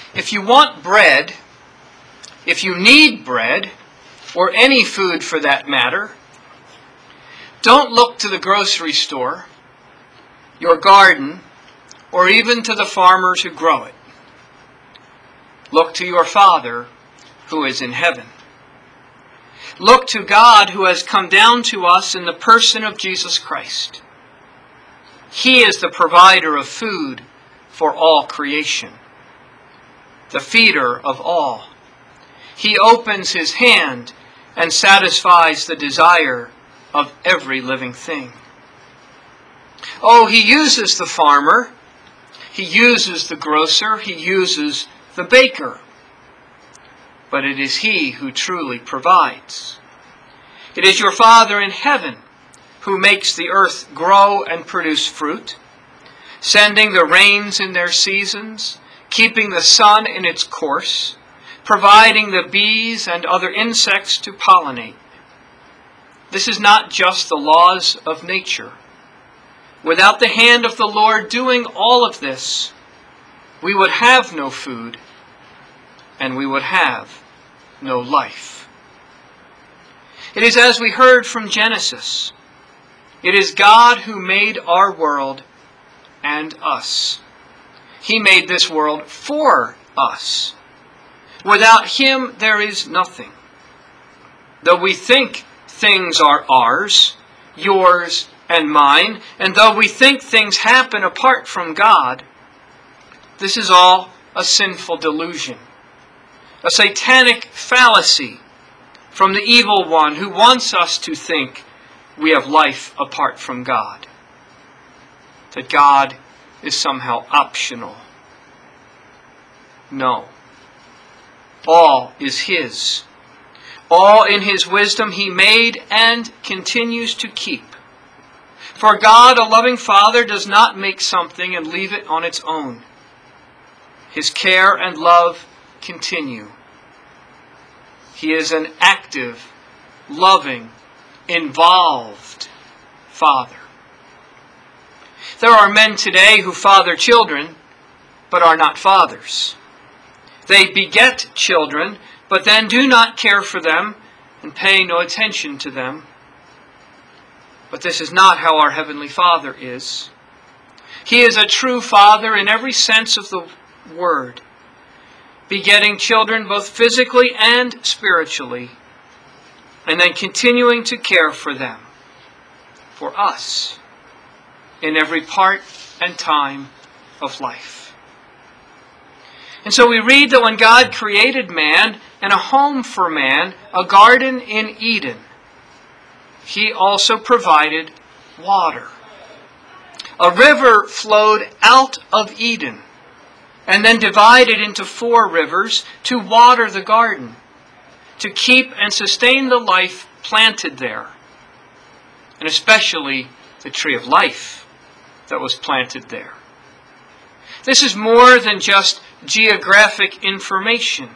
If you want bread, if you need bread, or any food for that matter, don't look to the grocery store, your garden, or even to the farmers who grow it. Look to your Father who is in heaven. Look to God who has come down to us in the person of Jesus Christ. He is the provider of food for all creation, the feeder of all. He opens his hand and satisfies the desire of every living thing. Oh, he uses the farmer, he uses the grocer, he uses the baker. But it is he who truly provides. It is your Father in heaven who makes the earth grow and produce fruit, sending the rains in their seasons, keeping the sun in its course, providing the bees and other insects to pollinate. This is not just the laws of nature. Without the hand of the Lord doing all of this, we would have no food, and we would have no life. It is as we heard from Genesis. It is God who made our world and us. He made this world for us. Without him, there is nothing. Though we think things are ours, yours and mine, and though we think things happen apart from God, this is all a sinful delusion, a satanic fallacy from the evil one who wants us to think we have life apart from God, that God is somehow optional. No. All is his. All in his wisdom he made and continues to keep. For God, a loving Father, does not make something and leave it on its own. His care and love continue. He is an active, loving, involved Father. There are men today who father children, but are not fathers. They beget children, but then do not care for them and pay no attention to them. But this is not how our Heavenly Father is. He is a true Father in every sense of the word, begetting children both physically and spiritually, and then continuing to care for them, for us, in every part and time of life. And so we read that when God created man and a home for man, a garden in Eden, he also provided water. A river flowed out of Eden and then divided into 4 rivers to water the garden, to keep and sustain the life planted there, and especially the tree of life that was planted there. This is more than just geographic information.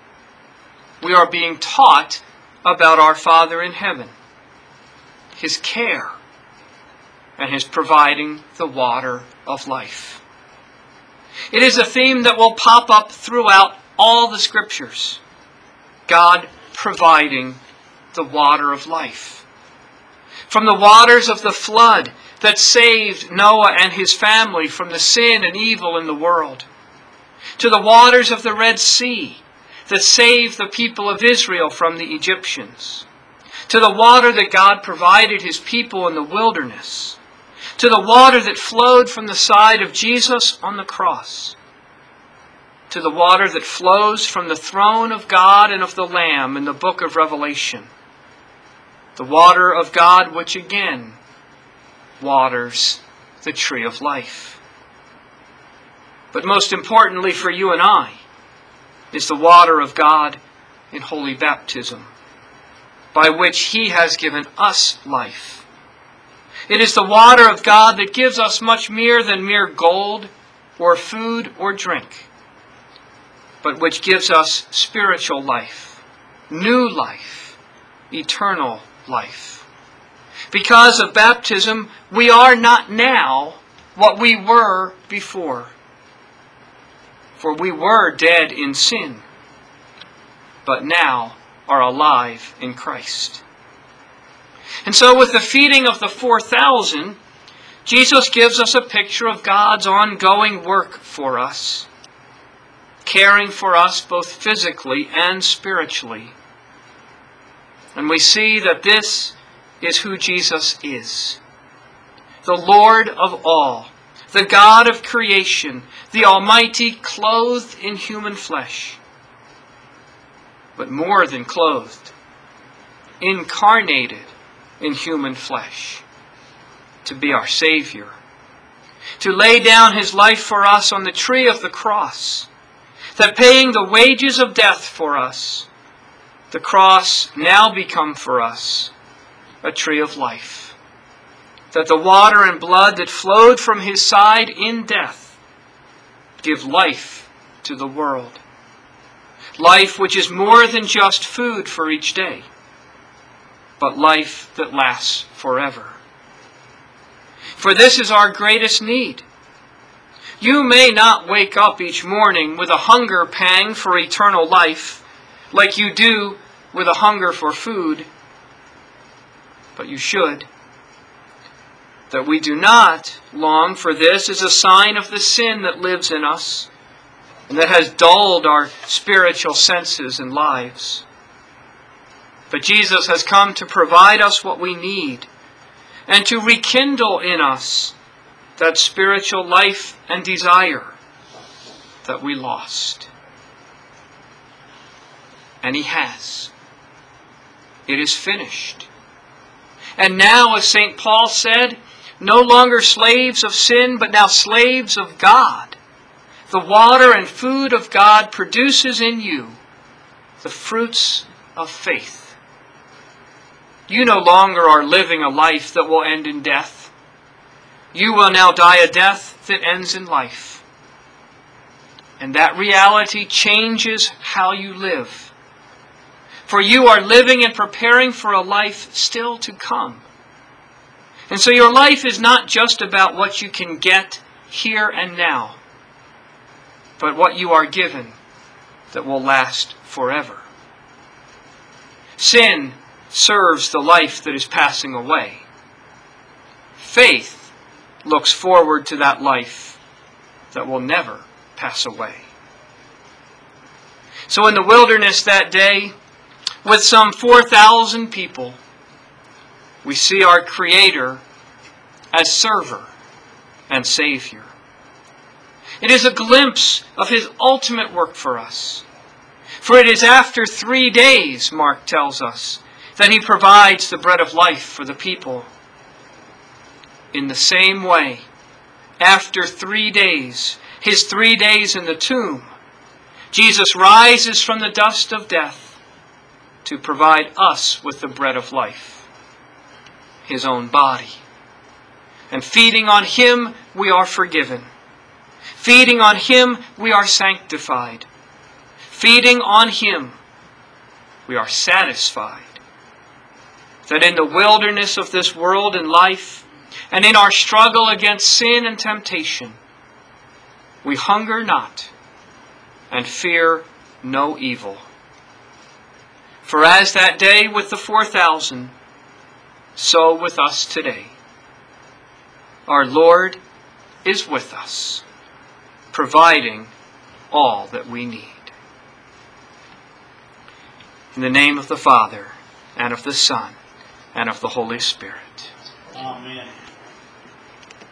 We are being taught about our Father in heaven, his care, and his providing the water of life. It is a theme that will pop up throughout all the Scriptures. God providing the water of life. From the waters of the flood that saved Noah and his family from the sin and evil in the world, to the waters of the Red Sea that saved the people of Israel from the Egyptians, to the water that God provided his people in the wilderness, to the water that flowed from the side of Jesus on the cross, to the water that flows from the throne of God and of the Lamb in the book of Revelation, the water of God which again waters the tree of life. But most importantly for you and I is the water of God in holy baptism, by which he has given us life. It is the water of God that gives us much more than mere gold or food or drink, but which gives us spiritual life, new life, eternal life. Because of baptism, we are not now what we were before. For we were dead in sin, but now are alive in Christ. And so with the feeding of the 4,000, Jesus gives us a picture of God's ongoing work for us, caring for us both physically and spiritually. And we see that this is who Jesus is. The Lord of all, the God of creation, the Almighty, clothed in human flesh. But more than clothed, incarnated in human flesh, to be our Savior, to lay down His life for us on the tree of the cross, that paying the wages of death for us, the cross now become for us a tree of life, that the water and blood that flowed from His side in death give life to the world. Life which is more than just food for each day, but life that lasts forever. For this is our greatest need. You may not wake up each morning with a hunger pang for eternal life, like you do with a hunger for food, but you should. That we do not long for this is a sign of the sin that lives in us and that has dulled our spiritual senses and lives. But Jesus has come to provide us what we need and to rekindle in us that spiritual life and desire that we lost. And He has. It is finished. And now, as St. Paul said, no longer slaves of sin, but now slaves of God. The water and food of God produces in you the fruits of faith. You no longer are living a life that will end in death. You will now die a death that ends in life. And that reality changes how you live. For you are living and preparing for a life still to come. And so your life is not just about what you can get here and now, but what you are given that will last forever. Sin serves the life that is passing away. Faith looks forward to that life that will never pass away. So in the wilderness that day, with some 4,000 people, we see our Creator as server and Savior. It is a glimpse of His ultimate work for us. For it is after 3 days, Mark tells us, that He provides the bread of life for the people. In the same way, after 3 days, His 3 days in the tomb, Jesus rises from the dust of death to provide us with the bread of life, His own body. And feeding on Him, we are forgiven. Feeding on Him, we are sanctified. Feeding on Him, we are satisfied. That in the wilderness of this world and life, and in our struggle against sin and temptation, we hunger not and fear no evil. For as that day with the 4,000, so with us today. Our Lord is with us, providing all that we need. In the name of the Father, and of the Son, and of the Holy Spirit. Amen.